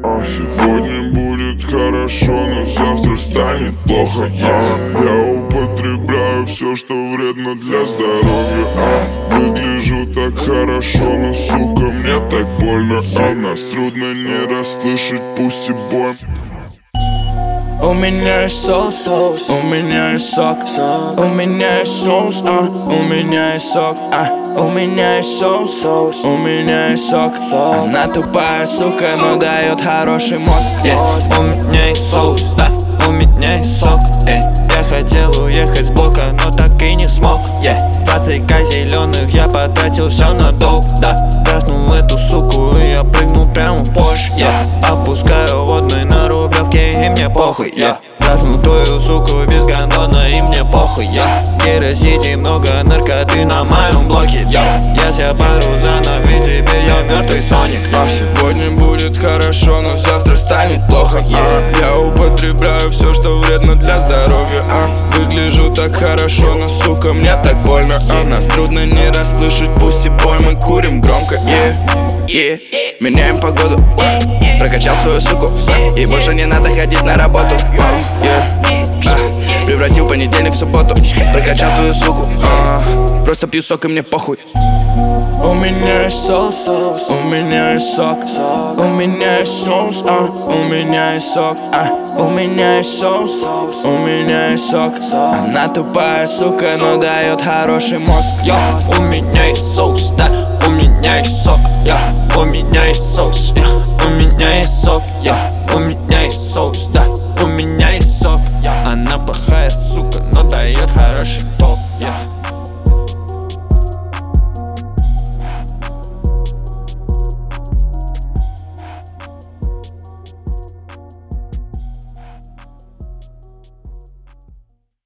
Сегодня будет хорошо, но завтра станет плохо. Я употребляю все, что вредно для здоровья. Выгляжу так хорошо, но, сука, мне так больно. Нас трудно не расслышать, пусть и бой. У меня есть соус, у меня есть сок, у меня есть соус, у меня есть сок, у меня есть соус, у меня есть сок. Она тупая, сука, но дает хороший мозг. У меня есть соус, да, у меня есть сок. Я хотел уехать с блока, но так и не смог. 20к зеленых я потратил все на долг, да. Трахнул эту суку и я прыгнул прямо в Porsche. Опускаю водный на Рублевке и мне похуй. Трахнул твою суку без гондона и мне похуй. Керосити много наркоты на моем блоке. Я себя пару заново, ведь теперь я мертвый Соник. Сегодня будет хорошо, но завтра станет плохо. Я употребляю все, что вредно для здоровья. Выгляжу так хорошо, но, сука, мне так больно. Нас трудно не расслышать, пусть и бой, мы курим громко. Меняем погоду, прокачал свою суку, и больше не надо ходить на работу. Превратил понедельник в субботу, прокачал твою суку, просто пью сок и мне похуй. У меня есть соус, у меня есть сок, у меня есть соус, у меня есть сок, у меня есть соус, у меня есть сок. Она тупая, сука, но дает хороший мозг. У меня есть соус, да, у меня есть сок, у меня есть соус, у меня есть сок, у меня есть соус, да, у меня есть сок. Она плохая, сука, но дает хороший ток.